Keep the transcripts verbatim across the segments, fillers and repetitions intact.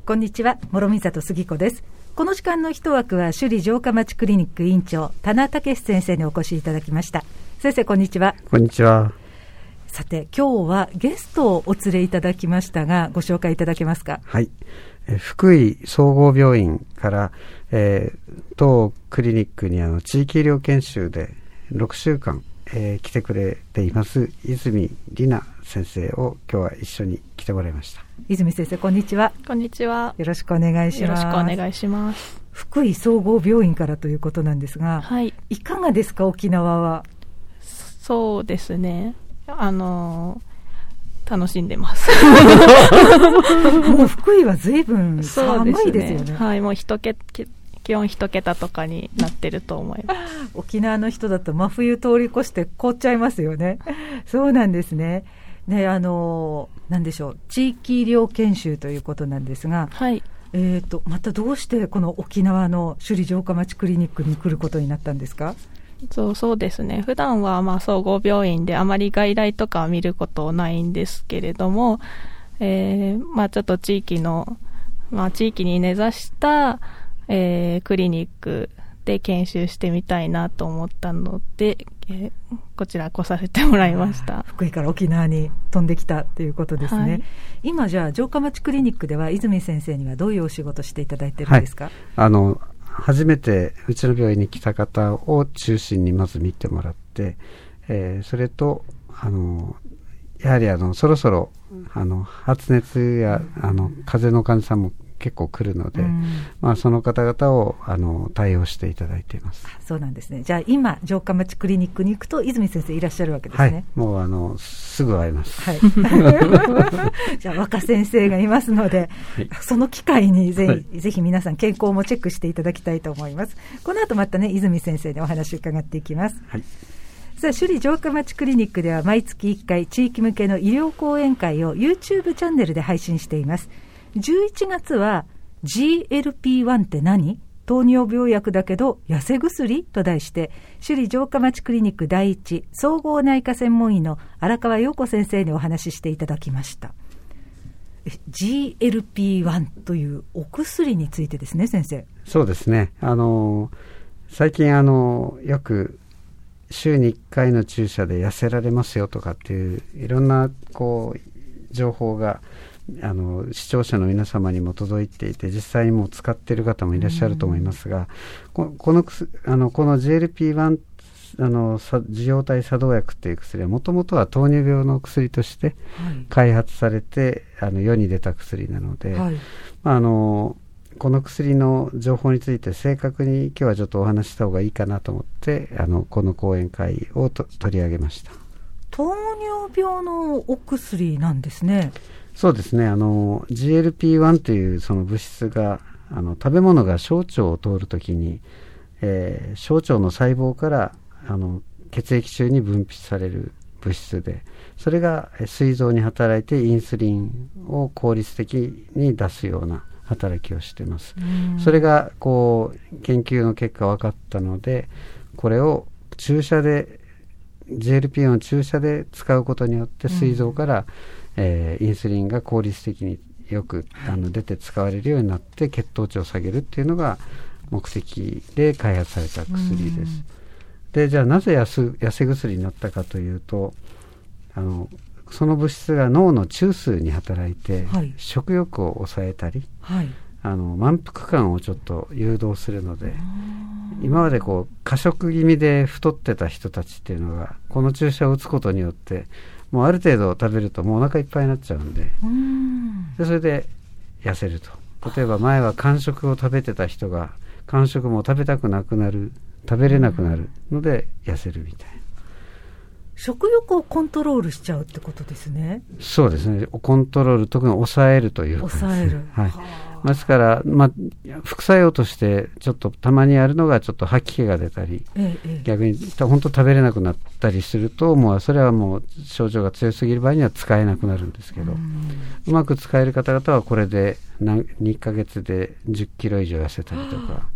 こんにちは、諸見里杉子です。この時間の一枠は首里城下町クリニック院長田名武先生にお越しいただきました。先生、こんにちは。 こんにちは。 さて、今日はゲストをお連れいただきましたが、ご紹介いただけますか？ はい、え福井総合病院から、えー、当クリニックにあの地域医療研修でろくしゅうかん、えー、来てくれています泉里奈先生を今日は一緒に来てもらいました。 泉先生、こんにちは。 こんにちは。 よろしくお願いします。 よろしくお願いします。 福井総合病院からということなんですが、はい、いかがですか、沖縄は？ そうですね、あのー、楽しんでますもう福井は随分寒いですよね。 はい、もう一桁気温一桁とかになってると思います沖縄の人だと真冬通り越して凍っちゃいますよね。そうなんですね。ね、あの何でしょう、地域医療研修ということなんですが、はい、えーと、またどうしてこの沖縄の首里城下町クリニックに来ることになったんですか？ そうそうですね、普段はまあ総合病院であまり外来とかは見ることないんですけれども、えーまあ、ちょっと地域の、まあ、地域に根ざしたえー、クリニックで研修してみたいなと思ったので、えー、こちら来させてもらいました。 福井から沖縄に飛んできたということですね、はい、今じゃあ城下町クリニックでは泉先生にはどういうお仕事していただいてるんですか？はい、 あの初めてうちの病院に来た方を中心にまず見てもらって、えー、それとあのやはりあのそろそろあの発熱やあの風邪の患者さんも結構来るので、うん、まあ、その方々をあの対応していただいています。 そうなんですね。じゃあ今城下町クリニックに行くと泉先生いらっしゃるわけですね。はい、 もうあのすぐ会えます、はい、 じゃあ若先生がいますので、はい、その機会にぜひ、はい、ぜひ皆さん健康もチェックしていただきたいと思います。この後またね、泉先生にお話を伺っていきます。はい、さあ、首里城下町クリニックでは毎月いっかい地域向けの医療講演会を YouTube チャンネルで配信しています。じゅういちがつは ジーエルピーワン って何？糖尿病薬だけど痩せ薬と題して首里城下町クリニック第一総合内科専門医の荒川陽子先生にお話ししていただきました。 ジーエルピーワン というお薬についてですね、先生。 そうですね、あの最近あのよく週にいっかいの注射で痩せられますよとかっていういろんなこう情報があの視聴者の皆様にも届いていて、実際にもう使っている方もいらっしゃると思いますが、こ, このあのこの ジーエルピーワン あの受容体作動薬っていう薬はもともとは糖尿病の薬として開発されて、はい、あの世に出た薬なので、はい、あのこの薬の情報について正確に今日はちょっとお話しした方がいいかなと思ってあのこの講演会をと取り上げました。 糖尿病のお薬なんですね。 そうですね、あの ジーエルピーワン というその物質があの食べ物が小腸を通るときに、えー、小腸の細胞からあの血液中に分泌される物質で、それが膵臓に働いてインスリンを効率的に出すような働きをしています。それがこう研究の結果分かったので、これを注射で ジーエルピーワン を注射で使うことによって膵臓から、うんえー、インスリンが効率的によくあの出て使われるようになって血糖値を下げるっていうのが目的で開発された薬です。で、じゃあなぜ痩せ、痩せ薬になったかというと、あのその物質が脳の中枢に働いて、はい、食欲を抑えたり、はい、あの満腹感をちょっと誘導するので、今までこう過食気味で太ってた人たちっていうのがこの注射を打つことによってもうある程度食べるともうお腹いっぱいになっちゃうんで、うーんでそれで痩せると。例えば前は間食を食べてた人が間食も食べたくなくなる、食べれなくなるので痩せるみたいな。 食欲をコントロールしちゃうってことですね。 そうですね、コントロール、特に抑えるというかですね、 抑える、 はい、ですから、まあ、副作用としてちょっとたまにあるのがちょっと吐き気が出たり、ええ、逆に本当食べれなくなったりすると、もうそれはもう症状が強すぎる場合には使えなくなるんですけど、 う, うまく使える方々はこれでにかげつでじゅっキロ以上痩せたりとか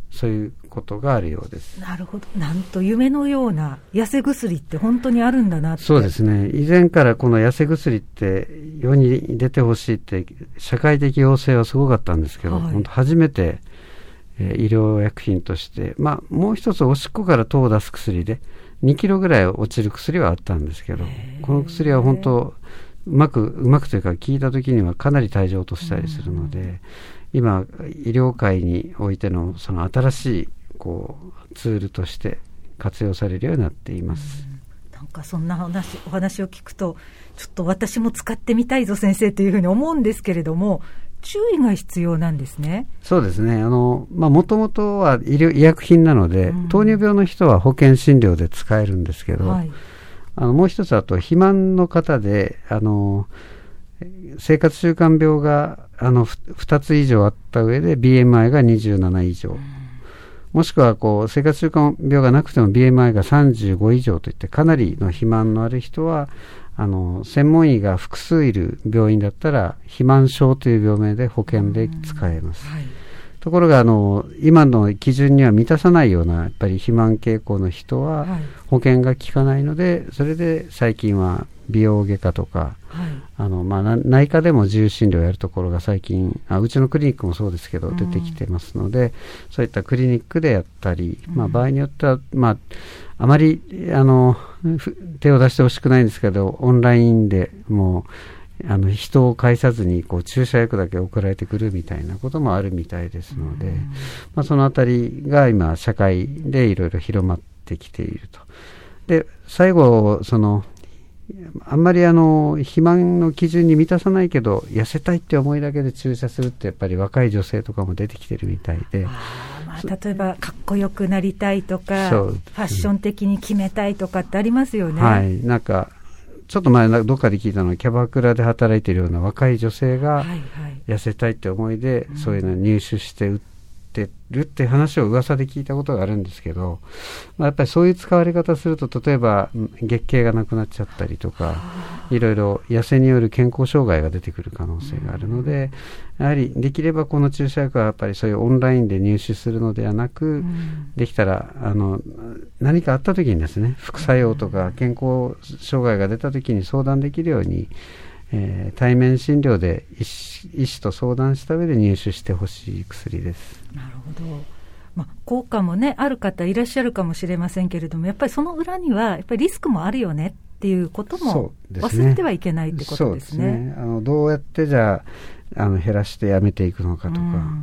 そういうことがあるようです。 なるほど。なんと夢のような痩せ薬って本当にあるんだなって。 そうですね。以前からこの痩せ薬って世に出てほしいって社会的要請はすごかったんですけど、はい、本当初めて、えー、医療薬品として、まあもう一つおしっこから糖を出す薬でにキロぐらい落ちる薬はあったんですけど、この薬は本当うまくうまくというか効いた時にはかなり体重を落としたりするので、今医療界においてのその新しいこうツールとして活用されるようになっています。 うん、なんかそんな話お話を聞くとちょっと私も使ってみたいぞ先生というふうに思うんですけれども、注意が必要なんですね。 そうですね。あのまあもともとは医療医薬品なので、うん、糖尿病の人は保険診療で使えるんですけど、はい、あのもう一つあと肥満の方であの生活習慣病があのふたつ以上あった上で ビーエムアイ がにじゅうなな以上、うん、もしくはこう生活習慣病がなくても ビーエムアイ がさんじゅうご以上といってかなりの肥満のある人はあの専門医が複数いる病院だったら肥満症という病名で保険で使えます。はい、ところがあの今の基準には満たさないようなやっぱり肥満傾向の人は保険が効かないので、それで最近は美容外科とか、はい、あのまあ、内科でも自由診療をやるところが最近あうちのクリニックもそうですけど出てきてますので、うん、そういったクリニックでやったり、まあ、場合によっては、まあ、あまりあの手を出してほしくないんですけどオンラインでもうあの人を介さずにこう注射薬だけ送られてくるみたいなこともあるみたいですので、うん、まあ、そのあたりが今社会でいろいろ広まってきていると。で最後そのあんまりあの肥満の基準に満たさないけど痩せたいって思いだけで注射するってやっぱり若い女性とかも出てきてるみたいで、 あ、まあ、例えばかっこよくなりたいとか、ファッション的に決めたいとかってありますよね。 はい、なんかちょっと前どっかで聞いたのはキャバクラで働いているような若い女性が痩せたいって思いで、はいはい、そういうのを入手して売ってるって話を噂で聞いたことがあるんですけど、まあ、やっぱりそういう使われ方すると例えば月経がなくなっちゃったりとかいろいろ痩せによる健康障害が出てくる可能性があるので、やはりできればこの注射薬はやっぱりそういうオンラインで入手するのではなく、できたらあの何かあった時にですね、副作用とか健康障害が出た時に相談できるように、えー、対面診療で医師、医師と相談した上で入手してほしい薬です。 なるほど。まあ、効果もねある方いらっしゃるかもしれませんけれども、やっぱりその裏にはやっぱりリスクもあるよねっていうことも忘れてはいけないってことですね。そうですね。 あのどうやってじゃあ、あの減らしてやめていくのかとか、うん、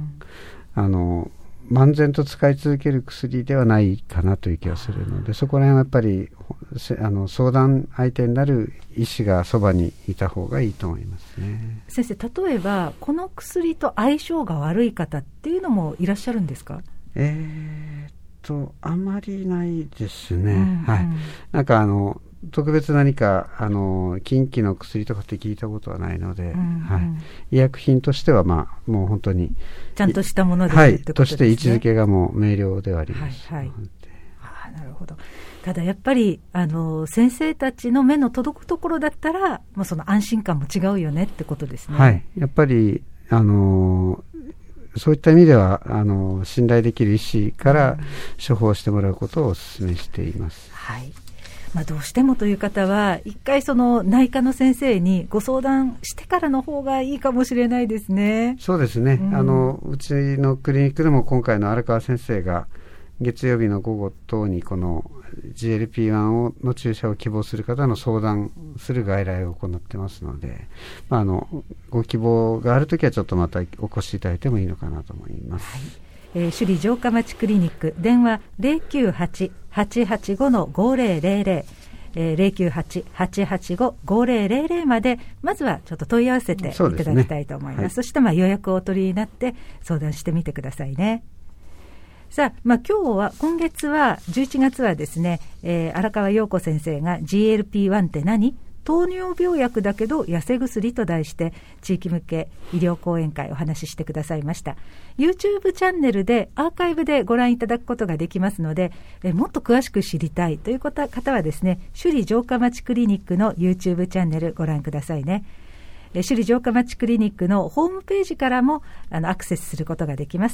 あの漫然と使い続ける薬ではないかなという気がするので、そこら辺はやっぱりあの相談相手になる医師がそばにいた方がいいと思いますね。 先生、例えばこの薬と相性が悪い方っていうのもいらっしゃるんですか？ えー、っとあまりないですね、うんうん、はい、なんかあの特別何かあの禁忌の薬とかって聞いたことはないので、うんうん、はい、医薬品としては、まあ、もう本当にちゃんとしたもので、 はい、として位置づけがもう明瞭ではあります、はいはい、 あ、なるほど。ただやっぱりあの先生たちの目の届くところだったら、まあ、その安心感も違うよねってことですね。 はい、やっぱりあのそういった意味ではあの信頼できる医師から処方してもらうことをお勧めしています、 うん、はい、まあ、どうしてもという方は一回その内科の先生にご相談してからの方がいいかもしれないですね。 そうですね、うん、あのうちのクリニックでも今回の荒川先生が月曜日の午後等にこの ジーエルピーワン をの注射を希望する方の相談する外来を行ってますので、まあ、あのご希望があるときはちょっとまたお越しいただいてもいいのかなと思います、はい、 えー、首里城下町クリニック電話 ゼロきゅうはち はちはちご ごゼロゼロゼロ、えー、ゼロきゅうはち はちはちご ごゼロゼロゼロまでまずはちょっと問い合わせていただきたいと思います。 そ, す、ね、はい、そしてまあ予約をお取りになって相談してみてくださいね。さあ、まあ、今日は今月はじゅういちがつはですね、えー、荒川陽子先生が ジーエルピーワン って何？糖尿病薬だけど痩せ薬と題して地域向け医療講演会をお話ししてくださいました。 YouTube チャンネルでアーカイブでご覧いただくことができますので、えもっと詳しく知りたいという方はですね、首里城下町クリニックの YouTube チャンネルご覧くださいね。首里城下町クリニックのホームページからもあのアクセスすることができます。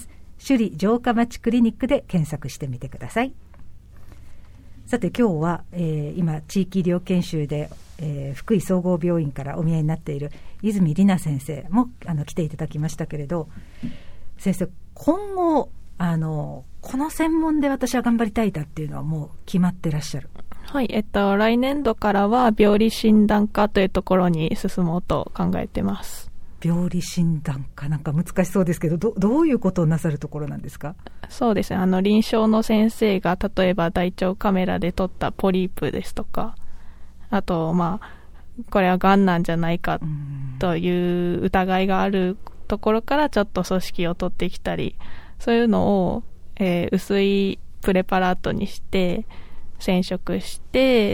首里城下町クリニックで検索してみてください。さて今日は、えー、今地域医療研修で、えー、福井総合病院からお見えになっている泉里奈先生もあの来ていただきましたけれど、先生今後あのこの専門で私は頑張りたいだっていうのはもう決まってらっしゃる？ はい、えっと来年度からは病理診断科というところに進もうと考えてます。 病理診断科なんか難しそうですけど、 ど, どういうことをなさるところなんですか？ そうですね、あの臨床の先生が例えば大腸カメラで撮ったポリープですとか、あとまあこれはがんなんじゃないかという疑いがあるところからちょっと組織を取ってきたり、そういうのを、えー、薄いプレパラートにして染色して、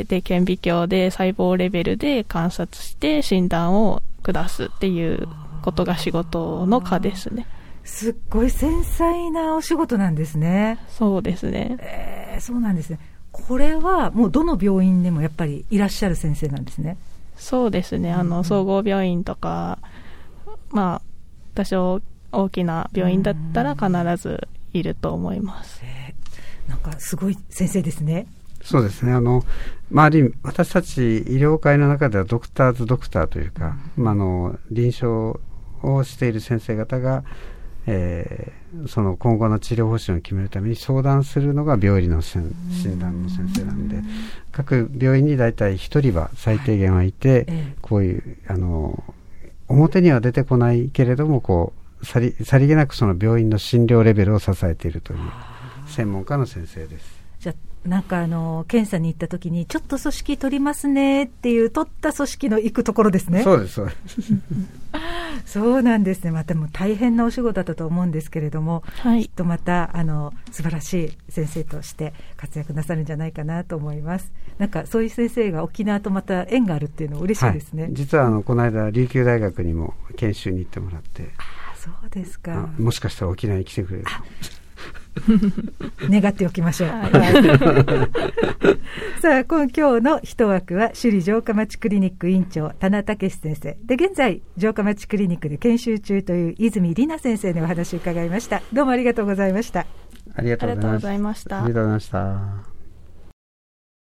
で顕微鏡で細胞レベルで観察して診断を下すっていうことが仕事の科ですね。 すっごい繊細なお仕事なんですね。 そうですね、 えー、そうなんですね。これはもうどの病院でもやっぱりいらっしゃる先生なんですね。 そうですね、あの総合病院とか、まあ多少大きな病院だったら必ずいると思います。 えー、なんかすごい先生ですね。 そうですね、あの、まあ、ある意味私たち医療界の中ではドクターズドクターというか、うんまあ、あの臨床をしている先生方が、えー、その今後の治療方針を決めるために相診するのが病理の診断の先生なんで、うん、各病院に大体一人は最低限はいて、はい、こういうあの表には出てこないけれどもこうさり、さりげなくその病院の診療レベルを支えているという専門家の先生です。 じゃなんかあの検査に行った時にちょっと組織取りますねっていう取った組織の行くところですね。 そうですそうですそうなんですね。またもう大変なお仕事だったと思うんですけれども、はい、きっとまたあの素晴らしい先生として活躍なさるんじゃないかなと思います。なんかそういう先生が沖縄とまた縁があるっていうのは嬉しいですね。 はい、実はあのこの間琉球大学にも研修に行ってもらって、 あそうですか。 もしかしたら沖縄に来てくれるかもしれない。 願っておきましょう。はい、さあ今日の一枠は首里城下町クリニック院長田名武先生で、現在城下町クリニックで研修中という泉里奈先生にお話を伺いました。どうもありがとうございました。 ありがとうございました。 ありがとうございました。 ありがとうございました。